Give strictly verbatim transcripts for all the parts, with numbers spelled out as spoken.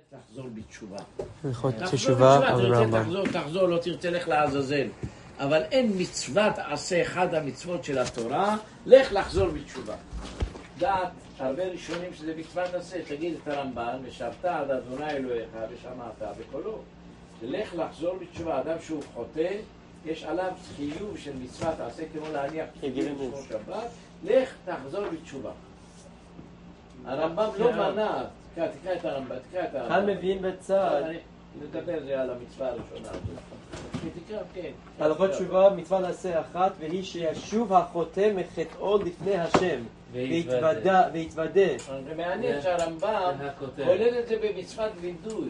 תחזור בתשובה. הלכות תשובה על הרמב"ם. תחזור, תחזור, לא תרצה לך לעזאזל. אבל אין מצוות עשה אחד המצוות של התורה, לך לחזור בתשובה. דעת, הרבה ראשונים שזה מצוות עשה, תגיד את הרמב"ן, ושבת עד אדוני אלוהיך ושמעת בקולו. לך לחזור בתשובה, אדם שהוא חוטא, יש עליו חיוב של מצוות עשה כמו להניח תפילין לשמור שבת, לך תחזור בתשובה. הרמב"ם לא מנע, תקרא את הרמב"ם, תקרא את הרמב"ם. כאן מביאים בצד. אני מדבר זה על המצווה הראשונה הזאת. תקרא, כן. הלכות תשובה מצווה לעשה אחת, והיא שישוב החוטא מחטאו לפני השם, ויתוודה. זה מעניין שהרמב"ם כולל את זה במצוות וידוי.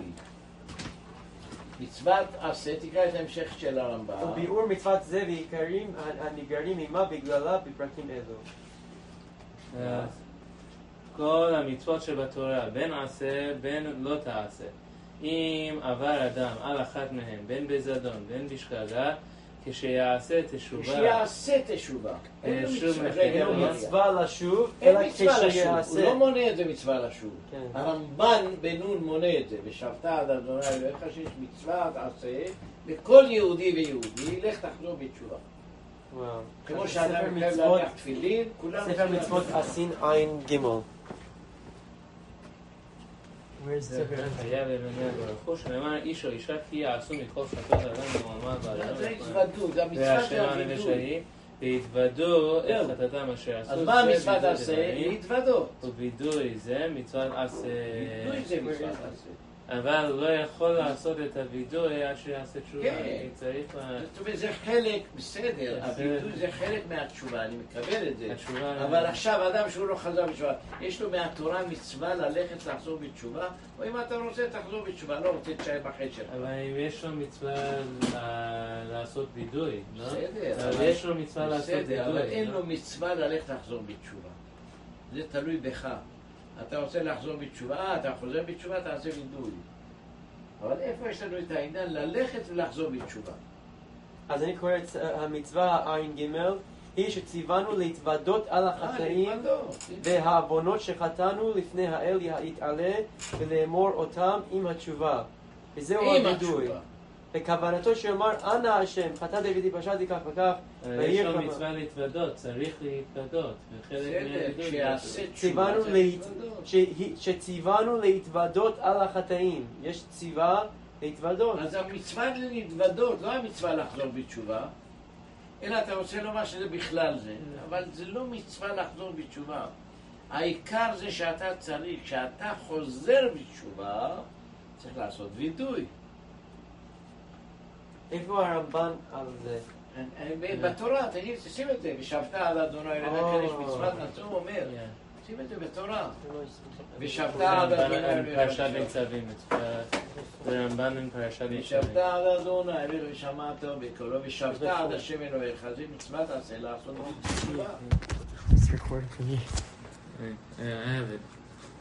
מצוות עשה, תקרא את ההמשך של הרמב"ם. וביאור מצוות זה ועיקרים הניגרים עמה בגללה בפרקים אלו. כל המצוות שבתורה, בין עשה, בין לא תעשה. אם עבר אדם על אחת מהם, בין בזדון, בין בשגגה, כשיעשה תשובה. כשיעשה תשובה. אין לו מצווה לשוב, אלא כשיעשה. הוא לא מונה את זה מצווה לשוב. הרמב"ן בנון מונה את זה, ושבת עד אדוני אלוהיך שיש מצווה עשה לכל יהודי ויהודי, לך תחזור בתשובה. כמו שאדם מתחייב להניח תפילין, ספר מצוות עשין עין גימל. זה חייב למנהל ברכו, שנאמר איש או אישה כי יעשו מכל חטאת אדם במעמד באדם. זה התוודו, זה המצווה של הווידוי. והתוודו את חטאתם אשר עשו. אז מה המצוות עשה? להתוודות. ובידוי זה מצוות עשה. בידוי זה מצוות עשה. אבל הוא לא יכול לעשות את הווידוי עד שיעשה תשובה. כן. זאת אומרת, זה חלק, בסדר, הווידוי זה חלק מהתשובה, אני מקבל את זה. אבל עכשיו אדם שהוא לא חזר בתשובה, יש לו מהתורה מצווה ללכת לחזור בתשובה, או אם אתה רוצה תחזור בתשובה, לא רוצה תשאר בחטא שלך. אבל אם יש לו מצווה לעשות וידוי, לא? בסדר. אבל יש לו מצווה לעשות וידוי. אבל אין לו מצווה ללכת לחזור בתשובה. זה תלוי בך. אתה רוצה לחזור בתשובה, אתה חוזר בתשובה, תעשה וידוי. אבל איפה יש לנו את העניין ללכת ולחזור בתשובה? אז אני קורא את המצווה עין גימל, היא שציוונו להתוודות על החטאים והעוונות שחטאנו לפני האל יתעלה ולאמור אותם עם התשובה. וזהו הווידוי. וכוונתו שאומר, אנא השם, חטא דוידי פשעתי כך וכך. יש לו מצווה להתוודות, צריך להתוודות. שציוונו להתוודות על החטאים. יש ציווה להתוודות. אז המצווה להתוודות, לא המצווה לחזור בתשובה, אלא אתה רוצה לומר שזה בכלל זה. אבל זה לא מצווה לחזור בתשובה. העיקר זה שאתה צריך, כשאתה חוזר בתשובה, צריך לעשות וידוי. איפה הרמב"ן על זה? בתורה, תגיד, שים את זה, ושבת עד אדוני אלוהיך, יש מצוות נצום אומר, שים את זה בתורה. ושבת עד אדוני אלוהיך. פרשת ניצבים, זה רמב"ן עם פרשת ניצבים. ושבת עד אדוני אלוהיך ושמעת בקולו, ושבת עד השם אלוהיך, זה מצוות עשה לעשות בתשובה. It's recording for me. I have it.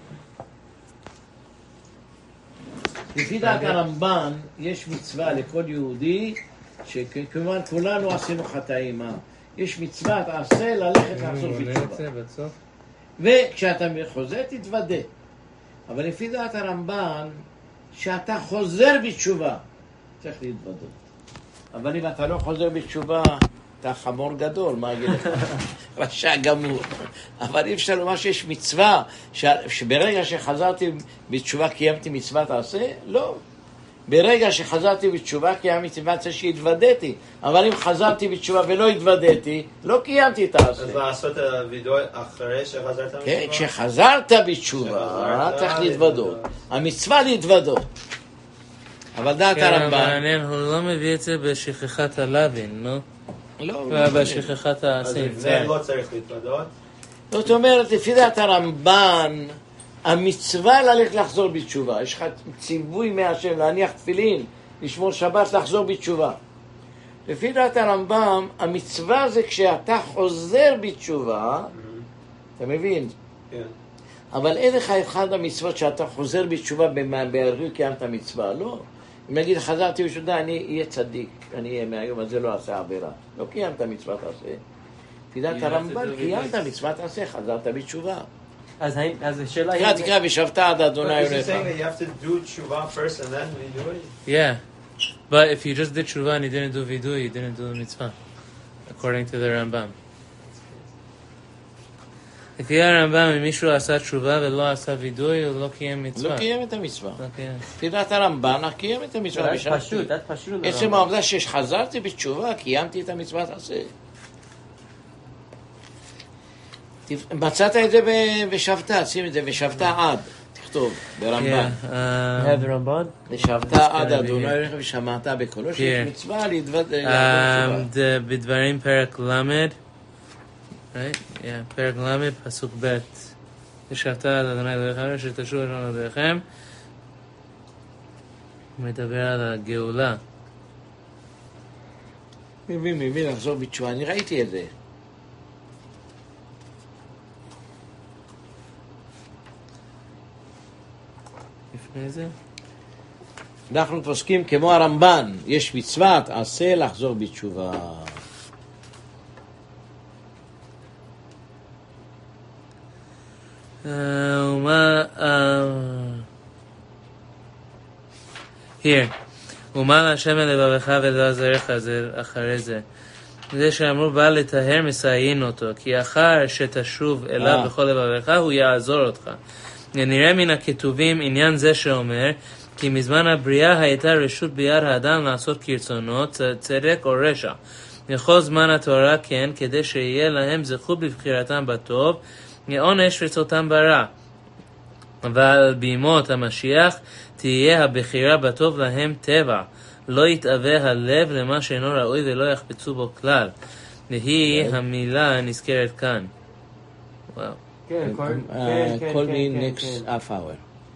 לפי דעת הרמב"ן יש מצווה לכל יהודי שכמובן כולנו עשינו חטאים, יש מצווה תעשה ללכת לחזור בתשובה, וכשאתה חוזר תתוודה. אבל לפי דעת הרמב"ן שאתה חוזר בתשובה צריך להתוודות. אבל אם אתה לא חוזר בתשובה אתה חמור גדול, מה אגיד לך? רשע גמור. אבל אי אפשר לומר שיש מצווה שברגע שחזרתי בתשובה קיימתי מצווה תעשה? לא. ברגע שחזרתי בתשובה קיימתי מצווה שהתוודעתי. אבל אם חזרתי בתשובה ולא התוודעתי, לא קיימתי תעשה. אז לעשות וידוי אחרי שחזרת בתשובה? כן, כשחזרת בתשובה צריך להתוודות. המצווה להתוודות. אבל דעת הרמב"ן... הוא לא מביא את זה בשכחת הלווין, נו? לא, בשכחת העשים. אז זה לא צריך להתוודות? זאת אומרת, לפי דעת הרמב"ן, המצווה ללכת לחזור בתשובה. יש לך ציווי מהשם להניח תפילין, לשמור שבת, לחזור בתשובה. לפי דעת הרמב"ם, המצווה זה כשאתה חוזר בתשובה, אתה מבין? כן. אבל אין לך אחד המצוות שאתה חוזר בתשובה בהרגע קיימת מצווה, לא. אם נגיד חזרתי בתשובה, אני אהיה צדיק, אני אהיה מהיום הזה לא אעשה עבירה. לא קיימת מצוות עשה. לפי דעת הרמב"ן, קיימת מצוות עשה, חזרת בתשובה. אז האם, אז השאלה היא... תקרא, תקרא, ושבת עד But אדוני is he אלוהיך. saying that you have to do tshuva first and then we do it? Yeah. But if you just did tshuva and you didn't do vidui, you didn't do the mitzvah. According to the Rambam. לפי הרמב"ם, אם מישהו עשה תשובה ולא עשה וידוי, הוא לא קיים מצווה. לא קיים את המצווה. לא קיים. תדעת הרמב"ן, קיים את המצווה. זה פשוט, זה פשוט. עצם העובדה שחזרתי בתשובה, קיימתי את המצווה תעשה. מצאת את זה בשבתה, שים את זה בשבתה עד. תכתוב, ברמב"ן. ברמב"ן? בשבתה עד אדוני אלוהיך ושמעת בקולו, שיש מצווה להתוודע. בדברים פרק למד. Right? Yeah, פרק למד, פסוק ב' ושבת עד אדוני אלוהיך שתשובו אלינו לדרכם. הוא מדבר על הגאולה. מבין, מבין, לחזור בתשובה, אני ראיתי את זה. לפני זה? אנחנו פוסקים כמו הרמב"ן, יש מצווה, תעשה לחזור בתשובה. ומה... here. ומה להשם לבבך ולעזריך, זה אחרי זה. זה שאמרו בא לטהר מסעין אותו, כי אחר שתשוב אליו בכל לבבך הוא יעזור אותך. נראה מן הכתובים עניין זה שאומר, כי מזמן הבריאה הייתה רשות ביד האדם לעשות כרצונו, צדק או רשע. לכל זמן התורה כן, כדי שיהיה להם זכות בבחירתם בטוב, עונש רצותם ברע. אבל בימות המשיח תהיה הבחירה בטוב להם טבע. לא יתאווה הלב למה שאינו ראוי ולא יחפצו בו כלל. והיא המילה הנזכרת כאן. וואו. כן, call me next half hour.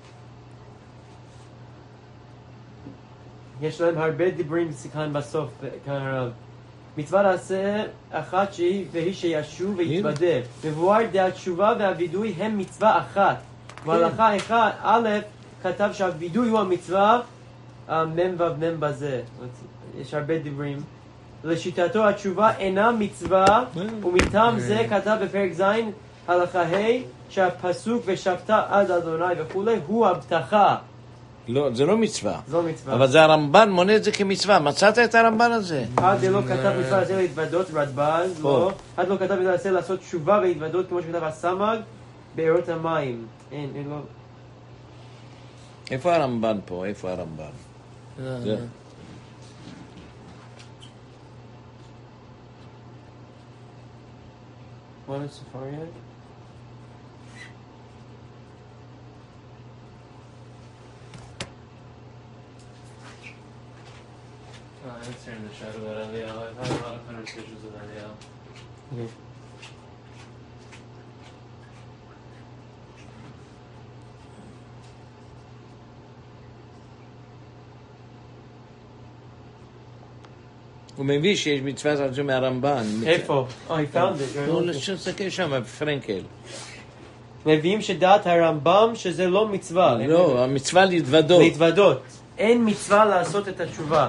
יש להם הרבה דיבורים כאן בסוף, כאן הרב. מצווה לעשה אחת שהיא, והיא שישוב ויתוודה. מבואר דהתשובה והווידוי הם מצווה אחת. והלכה אחד, א', כתב שהווידוי הוא המצווה, מם ומם בזה. יש הרבה דיבורים. לשיטתו התשובה אינה מצווה, ומטעם זה כתב בפרק ז' הלכה ה' שהפסוק ושבת עד אדוני וכולי הוא הבטחה. לא, זה לא מצווה. זו מצווה. אבל זה הרמב"ן מונה את זה כמצווה. מצאת את הרמב"ן הזה? עד לא כתב מצווה לעשה להתוודות רדב"ז, לא. עד לא כתב מצווה לעשה לעשות תשובה ולהתוודות כמו שכתב הסמ"ג בארות המים. אין, אין לא. איפה הרמב"ן פה? איפה הרמב"ן? זה. מה לספריה? I'm answering the shadow at Eliyahu. I've had a lot of conversations with Eliyahu. Okay. הוא מביא שיש מצווה זו מהרמב"ן. איפה? Oh, he found it. לא, נסתכל שם, בפרנקל. מביאים שדעת הרמב"ם שזה לא מצווה. לא, המצווה להתוודות. להתוודות. אין מצווה לעשות את התשובה.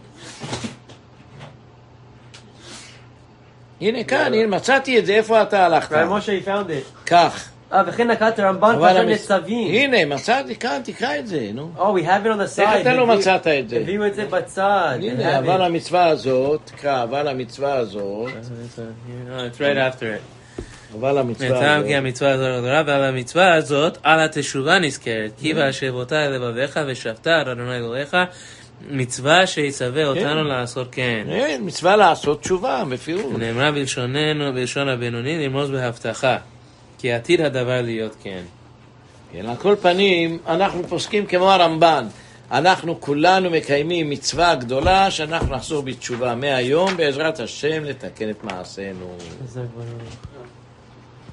הנה כאן, הנה מצאתי את זה, איפה אתה הלכת? רבי משה, he found it. כך. אה, וכן נקט הרמב"ן כאשר נצבים. הנה, מצאתי כאן, תקרא את זה, נו. Oh, we have it on the side. איך אתה לא מצאת את זה? הביאו את זה בצד. הנה, אבל המצווה הזאת, תקרא, אבל המצווה הזאת. It's right after it. אבל המצווה מטעם הזאת. כי המצווה הזאת גדולה, ועל המצווה הזאת, על התשובה נזכרת. כי והשבותה אל לבביך ושבת עד אדוני אלוהיך, מצווה שיצווה אותנו לעשות כן. אין, מצווה לעשות תשובה, בפירוש. נאמרה בלשוננו, בלשון הבינוני, לרמוז בהבטחה. כי עתיד הדבר להיות כן. כן, על כל פנים, אנחנו פוסקים כמו הרמב"ן. אנחנו כולנו מקיימים מצווה גדולה שאנחנו נחזור בתשובה מהיום, בעזרת השם לתקן את מעשינו.